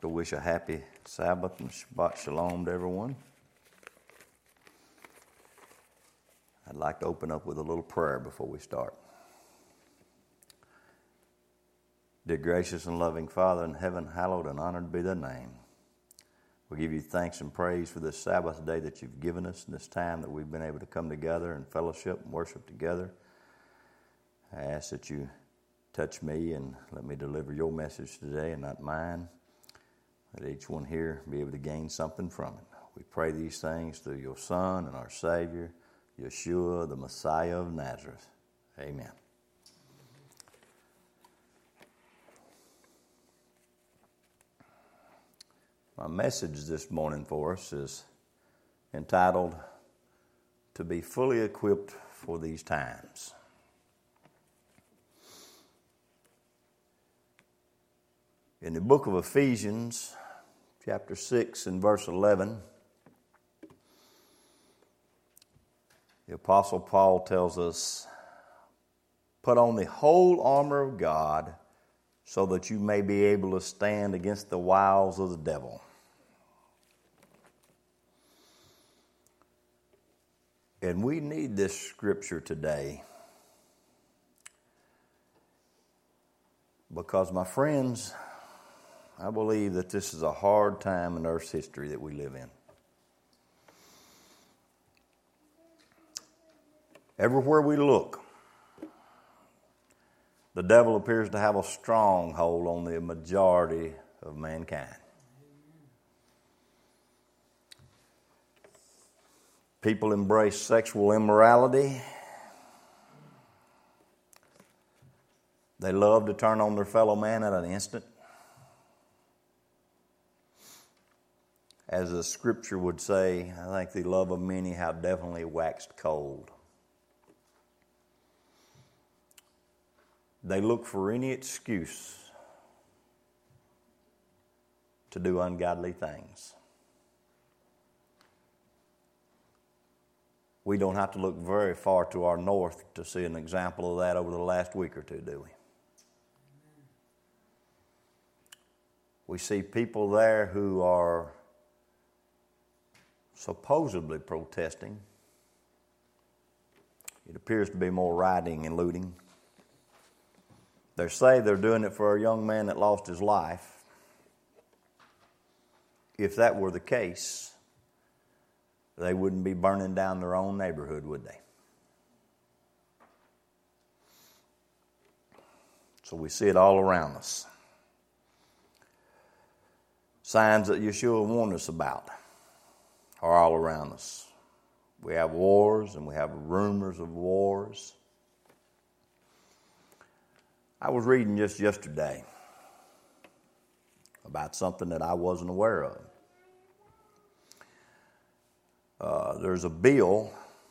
to wish a happy Sabbath and Shabbat Shalom to everyone. I'd like to open up with a little prayer before we start. Dear gracious and loving Father in heaven, hallowed and honored be thy name. We give you thanks and praise for this Sabbath day that you've given us and this time that we've been able to come together and fellowship and worship together. I ask that you touch me and let me deliver your message today and not mine. Let each one here be able to gain something from it. We pray these things through your Son and our Savior, Yeshua, the Messiah of Nazareth. Amen. My message this morning for us is entitled, To Be Fully Equipped for These Times. In the book of Ephesians, chapter 6 and verse 11, the Apostle Paul tells us, put on the whole armor of God so that you may be able to stand against the wiles of the devil. And we need this scripture today because, my friends, I believe that this is a hard time in Earth's history that we live in. Everywhere we look, the devil appears to have a stronghold on the majority of mankind. People embrace sexual immorality. They love to turn on their fellow man at an instant. As the scripture would say, I think the love of many have definitely waxed cold. They look for any excuse to do ungodly things. We don't have to look very far to our north to see an example of that over the last week or two, do we? We see people there who are supposedly protesting. It appears to be more rioting and looting. They say they're doing it for a young man that lost his life. If that were the case, they wouldn't be burning down their own neighborhood, would they? So we see it all around us. Signs that Yeshua warned us about are all around us. We have wars and we have rumors of wars. I was reading just yesterday about something that I wasn't aware of. There's a bill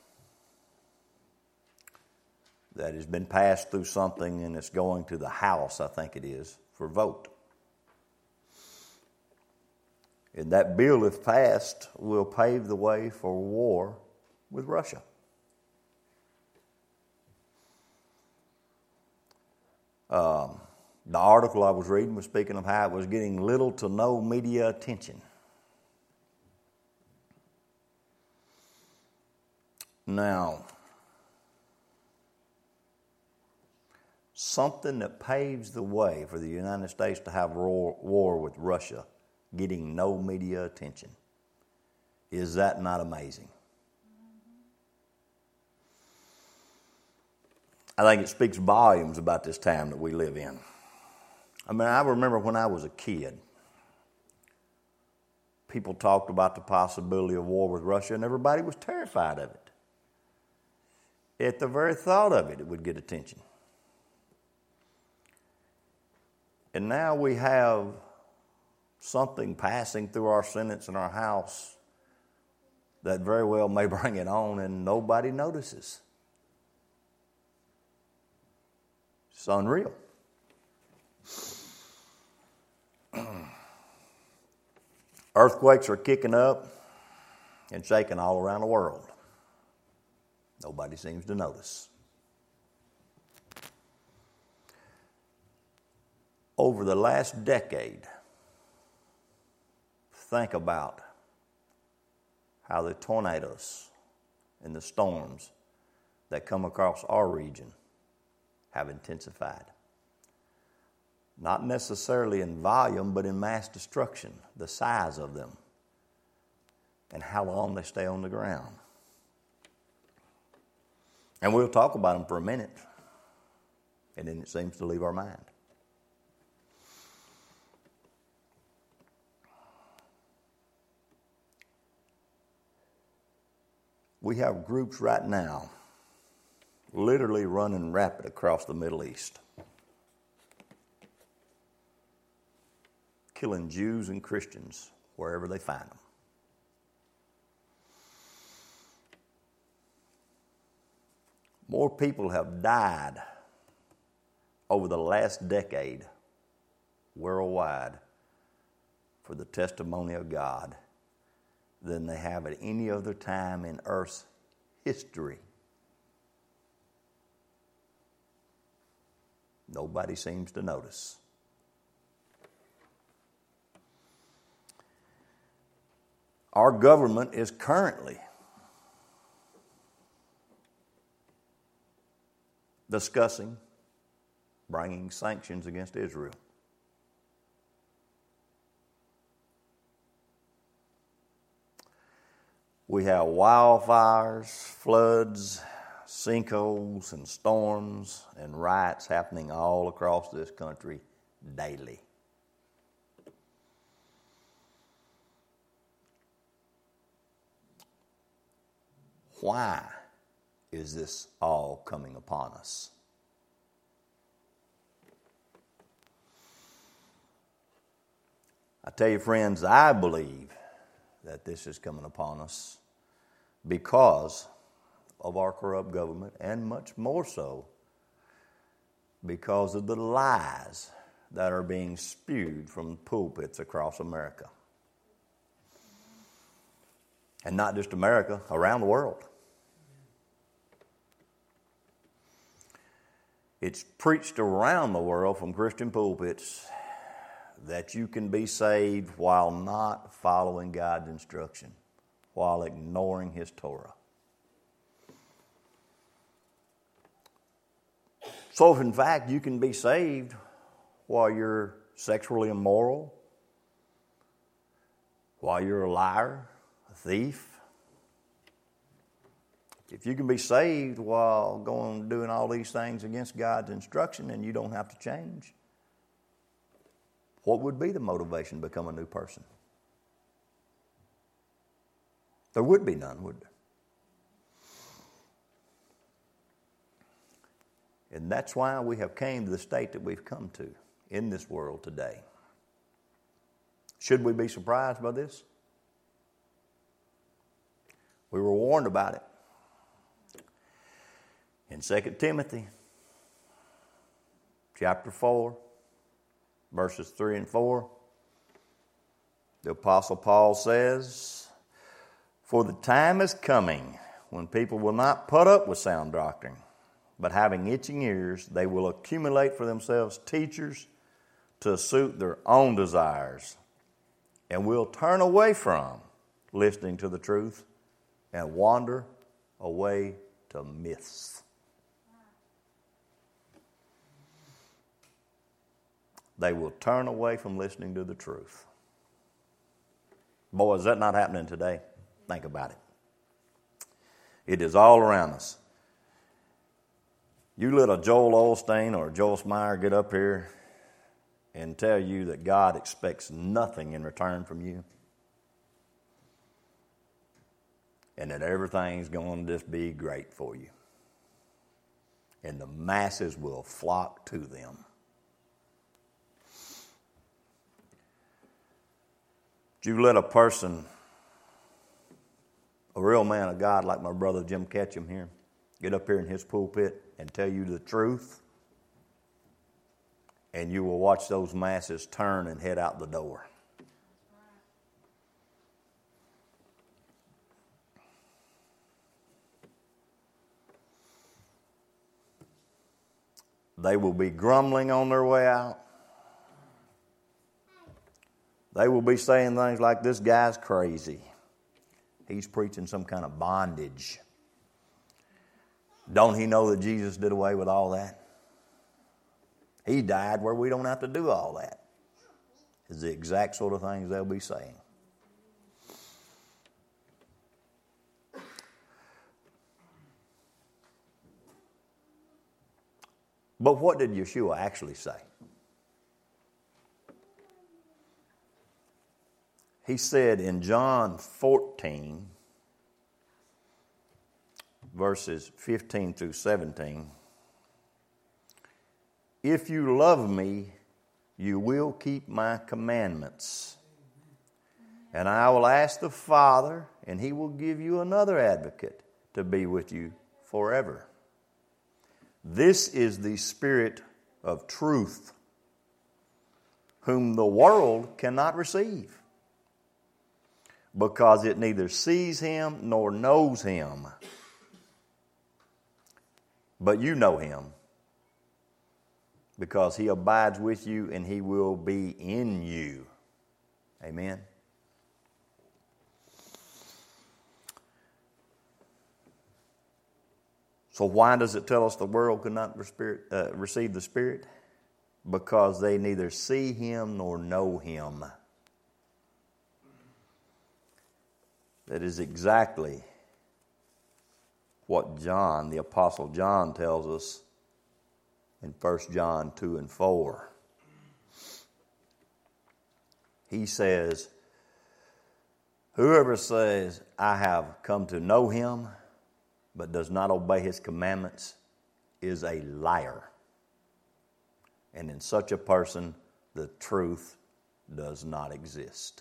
that has been passed through something and it's going to the House, I think it is, for vote. And that bill, if passed, will pave the way for war with Russia. The article I was reading was speaking of how it was getting little to no media attention. Now, something that paves the way for the United States to have war with Russia getting no media attention. Is that not amazing? I think it speaks volumes about this time that we live in. I mean, I remember when I was a kid, people talked about the possibility of war with Russia and everybody was terrified of it. At the very thought of it, it would get attention. And now we have something passing through our Senate and our House that very well may bring it on and nobody notices. It's unreal. Earthquakes are kicking up and shaking all around the world. Nobody seems to notice. Over the last decade, think about how the tornadoes and the storms that come across our region have intensified. Not necessarily in volume, but in mass destruction, the size of them, and how long they stay on the ground. And we'll talk about them for a minute, and then it seems to leave our mind. We have groups right now literally running rapid across the Middle East, killing Jews and Christians wherever they find them. More people have died over the last decade worldwide for the testimony of God than they have at any other time in Earth's history. Nobody seems to notice. Our government is currently discussing bringing sanctions against Israel. We have wildfires, floods, sinkholes, and storms and riots happening all across this country daily. Why is this all coming upon us? I tell you, friends, I believe that this is coming upon us because of our corrupt government, and much more so because of the lies that are being spewed from pulpits across America. And not just America, around the world. It's preached around the world from Christian pulpits that you can be saved while not following God's instruction, while ignoring His Torah. So if in fact you can be saved while you're sexually immoral, while you're a liar, a thief, if you can be saved while doing all these things against God's instruction and you don't have to change, what would be the motivation to become a new person? There would be none, would there? And that's why we have came to the state that we've come to in this world today. Should we be surprised by this? We were warned about it. In 2 Timothy chapter 4, verses 3 and 4, the Apostle Paul says, "For the time is coming when people will not put up with sound doctrine, but having itching ears, they will accumulate for themselves teachers to suit their own desires, and will turn away from listening to the truth and wander away to myths." They will turn away from listening to the truth. Boy, is that not happening today? Think about it. It is all around us. You let a Joel Osteen or a Joel Smyer get up here and tell you that God expects nothing in return from you, and that everything's going to just be great for you, and the masses will flock to them. You let a person, a real man of God like my brother Jim Ketchum here, get up here in his pulpit and tell you the truth, and you will watch those masses turn and head out the door. They will be grumbling on their way out. They will be saying things like, this guy's crazy. He's preaching some kind of bondage. Don't he know that Jesus did away with all that? He died where we don't have to do all that. Is the exact sort of things they'll be saying. But what did Yeshua actually say? He said in John 14, verses 15 through 17, if you love me, you will keep my commandments. And I will ask the Father, and he will give you another advocate to be with you forever. This is the Spirit of truth, whom the world cannot receive, because it neither sees him nor knows him. But you know him, because he abides with you and he will be in you. Amen. So why does it tell us the world cannot receive the Spirit? Because they neither see him nor know him. That is exactly what John, the Apostle John, tells us in 1 John 2 and 4. He says, whoever says, I have come to know him, but does not obey his commandments, is a liar. And in such a person, the truth does not exist.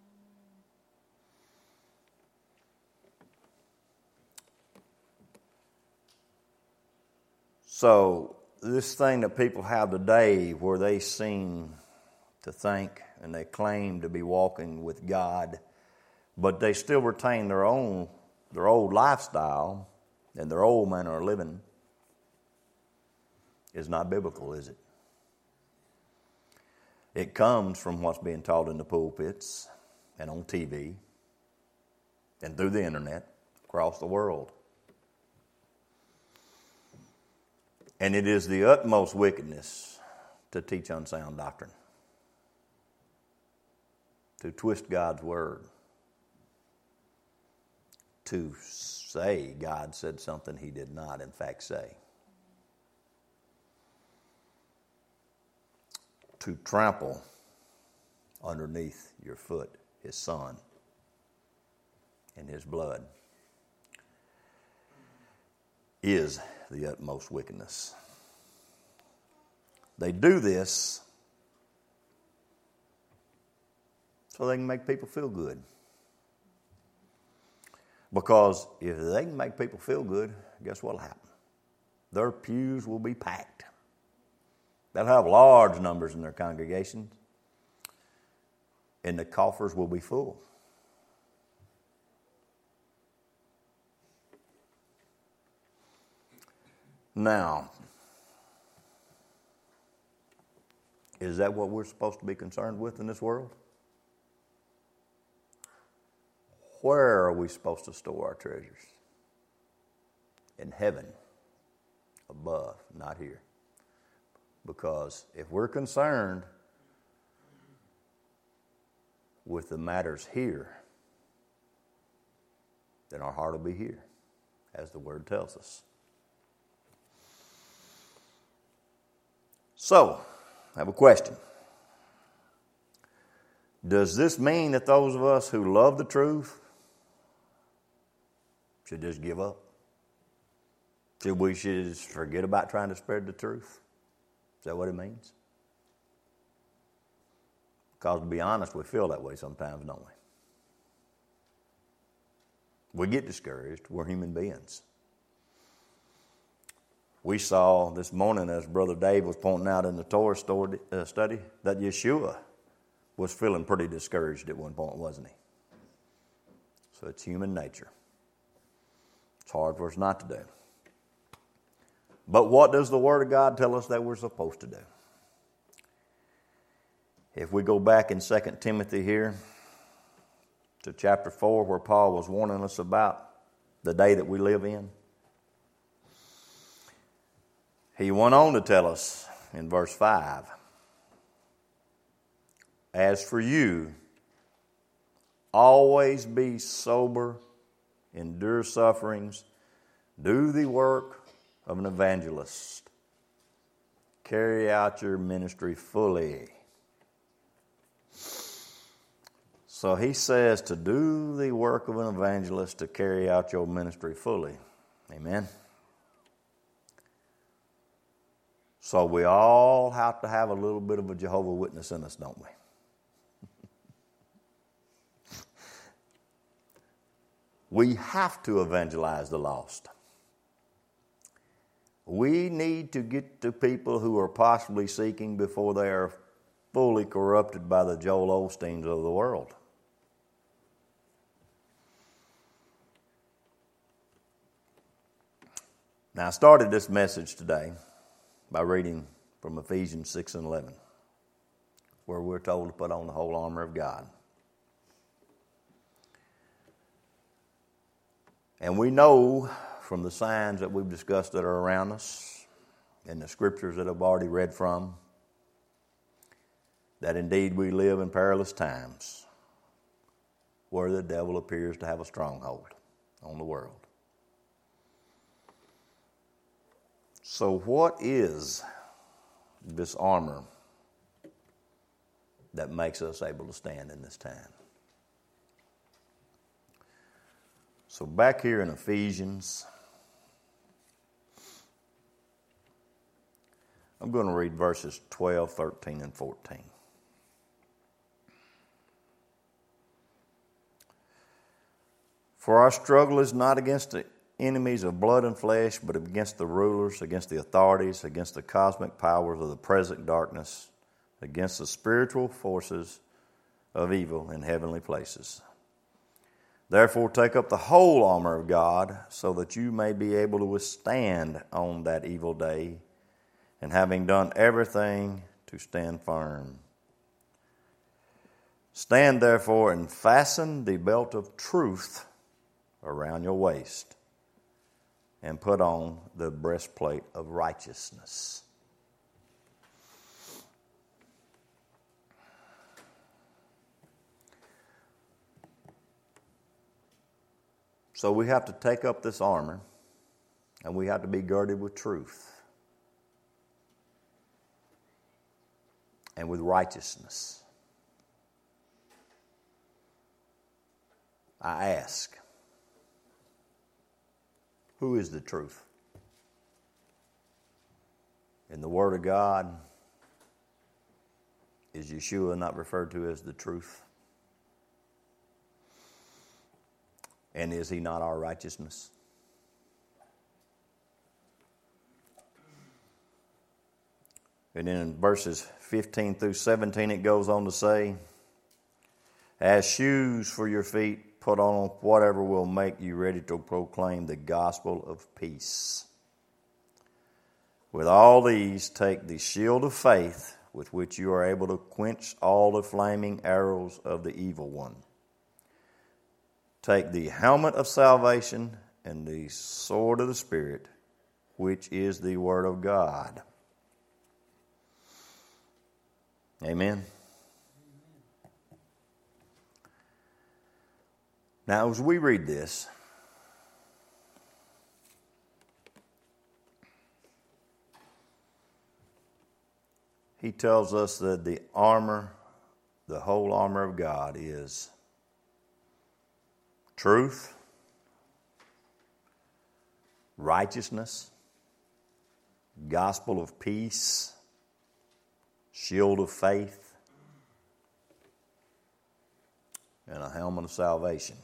So, this thing that people have today where they seem to think and they claim to be walking with God, but they still retain their old lifestyle and their old manner of living, is not biblical, is it? It comes from what's being taught in the pulpits and on TV and through the internet across the world. And it is the utmost wickedness to teach unsound doctrine, to twist God's word, to say God said something he did not, in fact, say, to trample underneath your foot his Son and his blood, is the utmost wickedness. They do this so they can make people feel good. Because if they can make people feel good, guess what will happen? Their pews will be packed. They'll have large numbers in their congregations, and the coffers will be full. Now, is that what we're supposed to be concerned with in this world? Where are we supposed to store our treasures? In heaven, above, not here. Because if we're concerned with the matters here, then our heart will be here, as the Word tells us. So, I have a question. Does this mean that those of us who love the truth should just give up? Should we just forget about trying to spread the truth? Is that what it means? Because to be honest, we feel that way sometimes, don't we? We get discouraged. We're human beings. We saw this morning, as Brother Dave was pointing out in the Torah study, that Yeshua was feeling pretty discouraged at one point, wasn't he? So it's human nature. It's hard for us not to do. But what does the Word of God tell us that we're supposed to do? If we go back in 2 Timothy here to chapter 4, where Paul was warning us about the day that we live in, he went on to tell us in verse 5, as for you, always be sober, endure sufferings, do the work of an evangelist, carry out your ministry fully. So he says to do the work of an evangelist, to carry out your ministry fully. Amen. So we all have to have a little bit of a Jehovah's Witness in us, don't we? We have to evangelize the lost. We need to get to people who are possibly seeking before they are fully corrupted by the Joel Osteens of the world. Now, I started this message today by reading from Ephesians 6 and 11, where we're told to put on the whole armor of God. And we know from the signs that we've discussed that are around us and the scriptures that I've already read from that indeed we live in perilous times where the devil appears to have a stronghold on the world. So what is this armor that makes us able to stand in this time? So back here in Ephesians, I'm going to read verses 12, 13, and 14. For our struggle is not against the enemies of blood and flesh, but against the rulers, against the authorities, against the cosmic powers of the present darkness, against the spiritual forces of evil in heavenly places. Therefore, take up the whole armor of God, so that you may be able to withstand on that evil day, and having done everything, to stand firm. Stand therefore and fasten the belt of truth around your waist, and put on the breastplate of righteousness. So we have to take up this armor, and we have to be girded with truth and with righteousness. I ask, who is the truth? In the Word of God, is Yeshua not referred to as the truth? And is he not our righteousness? And then in verses 15 through 17 it goes on to say, as shoes for your feet, put on whatever will make you ready to proclaim the gospel of peace. With all these, take the shield of faith, with which you are able to quench all the flaming arrows of the evil one. Take the helmet of salvation and the sword of the Spirit, which is the Word of God. Amen. Now, as we read this, he tells us that the armor, the whole armor of God, is truth, righteousness, gospel of peace, shield of faith, and a helmet of salvation.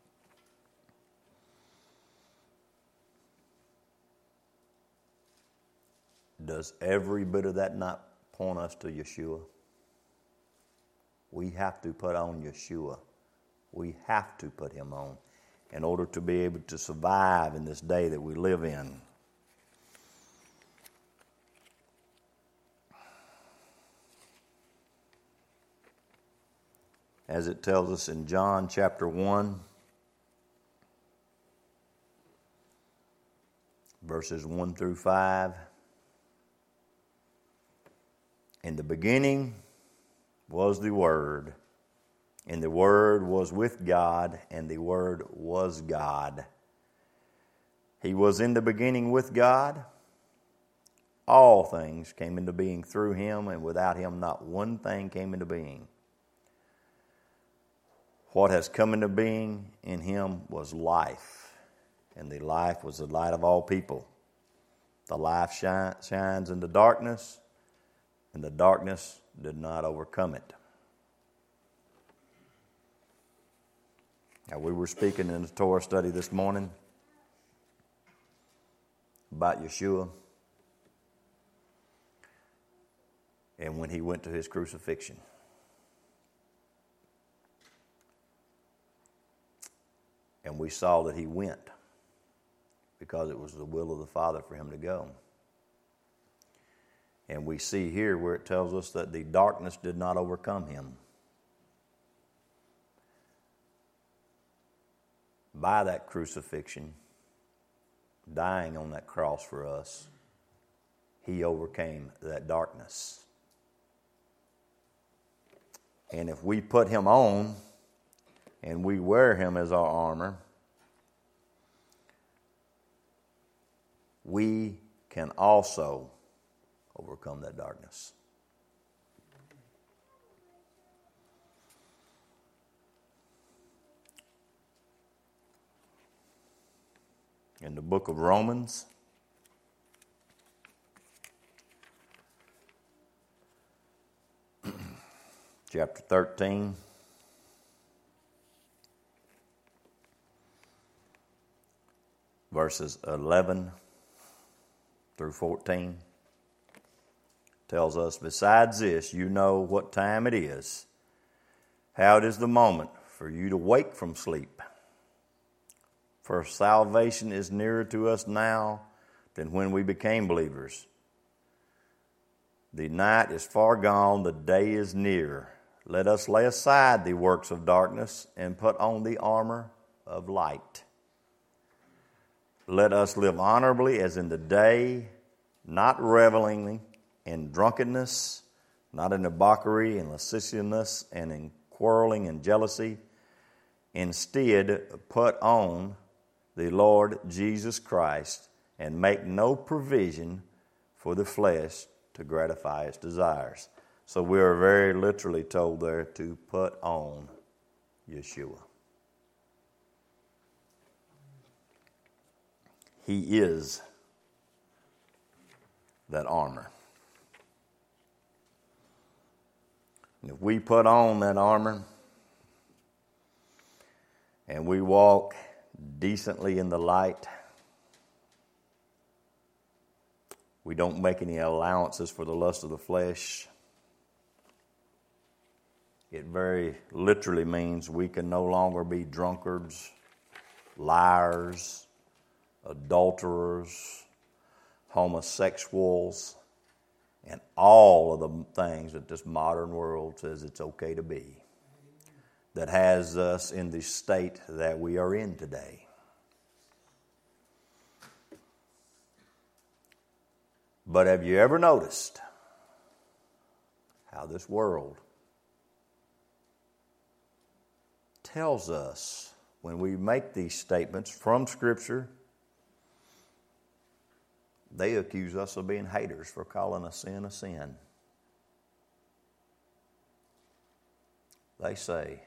Does every bit of that not point us to Yeshua? We have to put on Yeshua. We have to put him on in order to be able to survive in this day that we live in. as it tells us in John chapter 1, verses 1 through 5. In the beginning was the Word, and the Word was with God, and the Word was God. He was in the beginning with God. All things came into being through Him, and without Him not one thing came into being. What has come into being in Him was life, and the life was the light of all people. The life shines in the darkness, and the darkness did not overcome it. Now, we were speaking in the Torah study this morning about Yeshua and when He went to His crucifixion. And we saw that He went because it was the will of the Father for Him to go. And we see here where it tells us that the darkness did not overcome Him. By that crucifixion, dying on that cross for us, He overcame that darkness. And if we put Him on and we wear Him as our armor, we can also overcome that darkness. In the book of Romans, chapter 13, verses 11 through 14, tells us, besides this, you know what time it is, how it is the moment for you to wake from sleep. For salvation is nearer to us now than when we became believers. The night is far gone, the day is near. Let us lay aside the works of darkness and put on the armor of light. Let us live honorably as in the day, not reveling in drunkenness, not in debauchery and lasciviousness and in quarreling and jealousy. Instead, put on the Lord Jesus Christ and make no provision for the flesh to gratify its desires. So we are very literally told there to put on Yeshua. He is that armor. And if we put on that armor and we walk decently in the light, we don't make any allowances for the lust of the flesh, it very literally means we can no longer be drunkards, liars, adulterers, homosexuals, and all of the things that this modern world says it's okay to be, that has us in the state that we are in today. But have you ever noticed how this world tells us when we make these statements from Scripture, they accuse us of being haters for calling a sin a sin. They say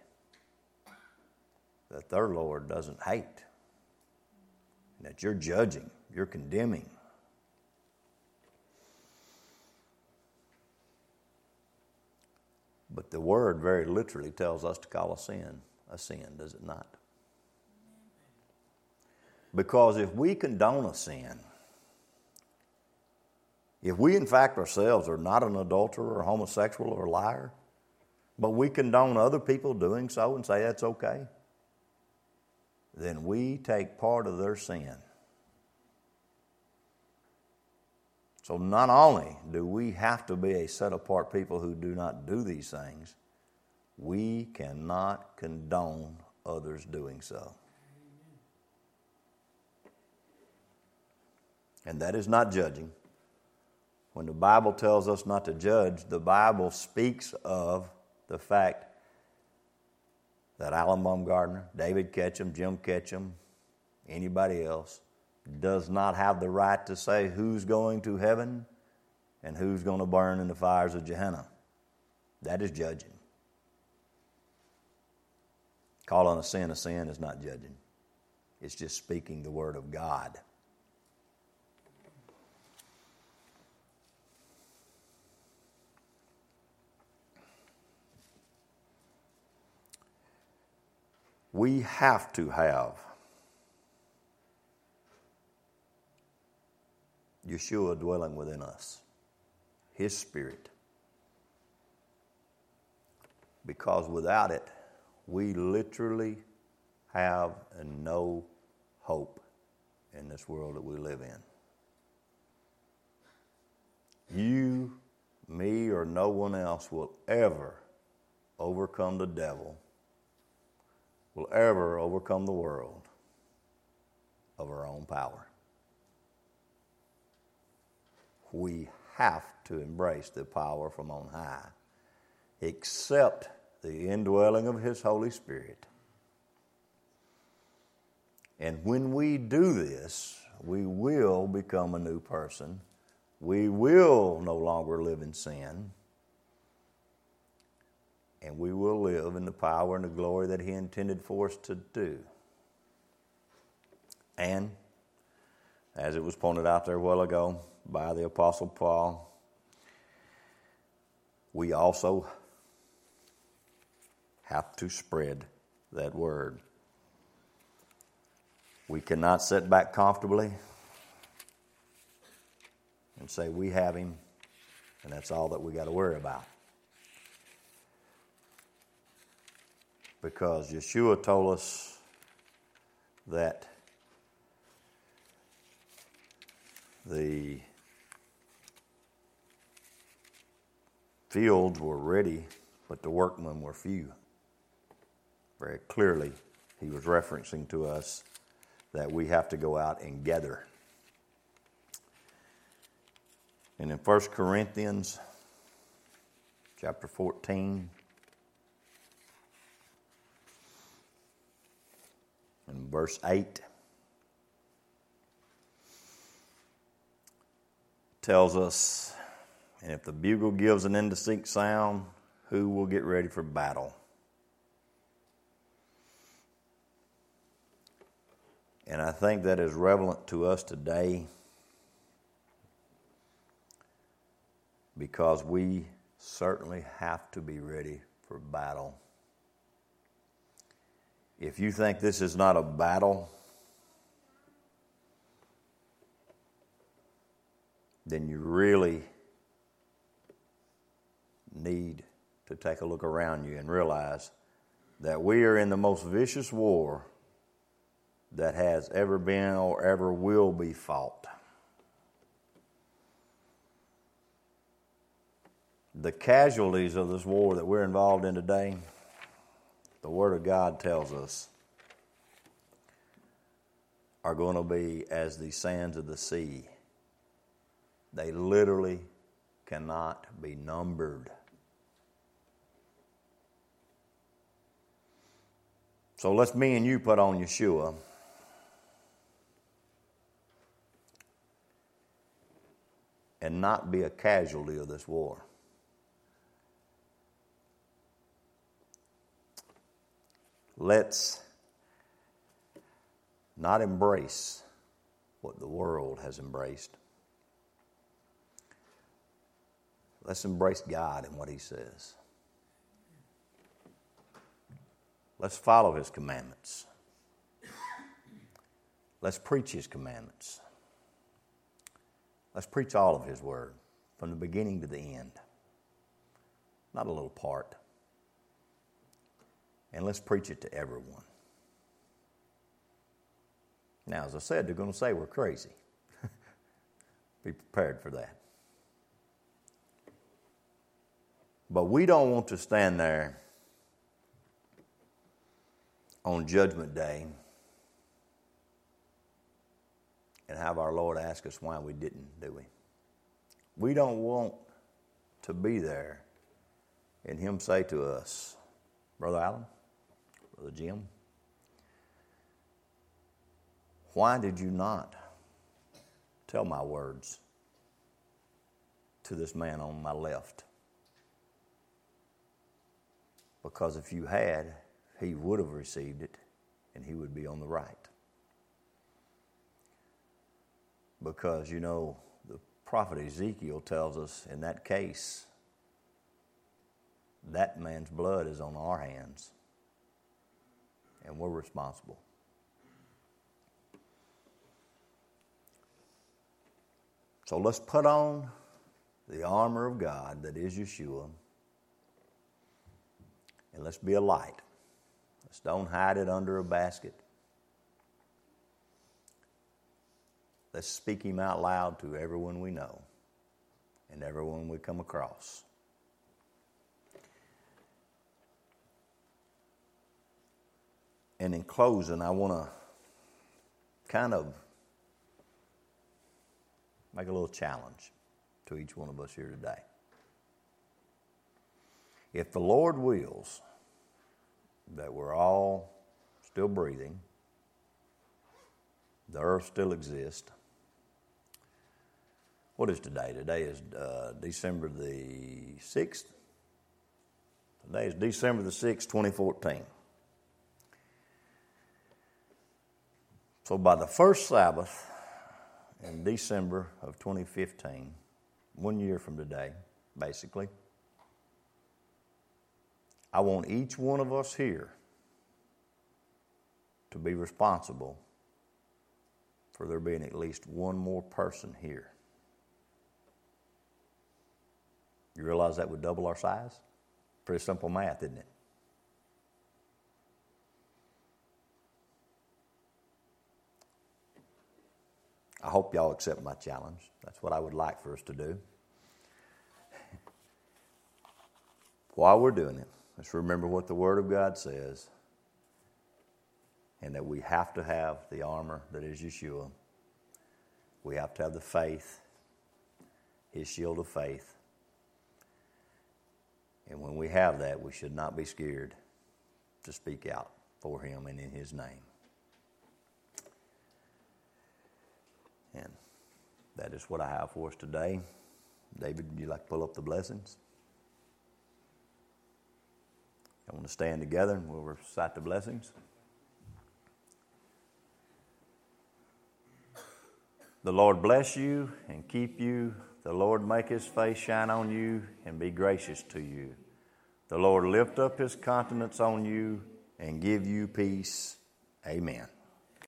that their Lord doesn't hate, that you're judging, you're condemning. But the Word very literally tells us to call a sin, does it not? Because if we condone a sin, if we in fact ourselves are not an adulterer or homosexual or a liar, but we condone other people doing so and say that's okay, then we take part of their sin. So not only do we have to be a set-apart people who do not do these things, we cannot condone others doing so. And that is not judging. When the Bible tells us not to judge, the Bible speaks of the fact that Alan Baumgartner, David Ketchum, Jim Ketchum, anybody else, does not have the right to say who's going to heaven and who's going to burn in the fires of Gehenna. That is judging. Calling a sin is not judging. It's just speaking the word of God. We have to have Yeshua dwelling within us, His Spirit. Because without it, we literally have no hope in this world that we live in. You, me, or no one else will ever overcome the devil, will ever overcome the world of our own power. We have to embrace the power from on high, accept the indwelling of His Holy Spirit. And when we do this, we will become a new person. We will no longer live in sin. And we will live in the power and the glory that He intended for us to do. And, as it was pointed out there a while ago by the Apostle Paul, we also have to spread that word. We cannot sit back comfortably and say we have Him, and that's all that we got to worry about. Because Yeshua told us that the fields were ready, but the workmen were few. Very clearly, He was referencing to us that we have to go out and gather. And in 1 Corinthians chapter 14, in verse 8, tells us, and if the bugle gives an indistinct sound, who will get ready for battle? And I think that is relevant to us today because we certainly have to be ready for battle. If you think this is not a battle, then you really need to take a look around you and realize that we are in the most vicious war that has ever been or ever will be fought. The casualties of this war that we're involved in today, the Word of God tells us, are going to be as the sands of the sea. They literally cannot be numbered. So let's me and you put on Yeshua. And not be a casualty of this war. Let's not embrace what the world has embraced. Let's embrace God and what He says. Let's follow His commandments. Let's preach His commandments. Let's preach all of His word from the beginning to the end. Not a little part. And let's preach it to everyone. Now, as I said, they're going to say we're crazy. Be prepared for that. But we don't want to stand there on Judgment Day and have our Lord ask us why we didn't, do we? We don't want to be there and Him say to us, Brother Allen, Brother Jim, why did you not tell my words to this man on my left? Because if you had, he would have received it and he would be on the right. Because, you know, the prophet Ezekiel tells us in that case, that man's blood is on our hands and we're responsible. So let's put on the armor of God that is Yeshua, and let's be a light. Let's don't hide it under a basket. Let's speak Him out loud to everyone we know and everyone we come across. And in closing, I want to kind of make a little challenge to each one of us here today. If the Lord wills that we're all still breathing, the earth still exists. What is today? Today is December the 6th. Today is December the 6th, 2014. So by the first Sabbath in December of 2015, 1 year from today, basically, I want each one of us here to be responsible for there being at least one more person here. You realize that would double our size? Pretty simple math, isn't it? I hope y'all accept my challenge. That's what I would like for us to do. While we're doing it, let's remember what the Word of God says, and that we have to have the armor that is Yeshua. We have to have the faith, His shield of faith. And when we have that, we should not be scared to speak out for Him and in His name. And that is what I have for us today. David, would you like to pull up the blessings? I want to stand together and we'll recite the blessings. The Lord bless you and keep you. The Lord make His face shine on you and be gracious to you. The Lord lift up His countenance on you and give you peace. Amen.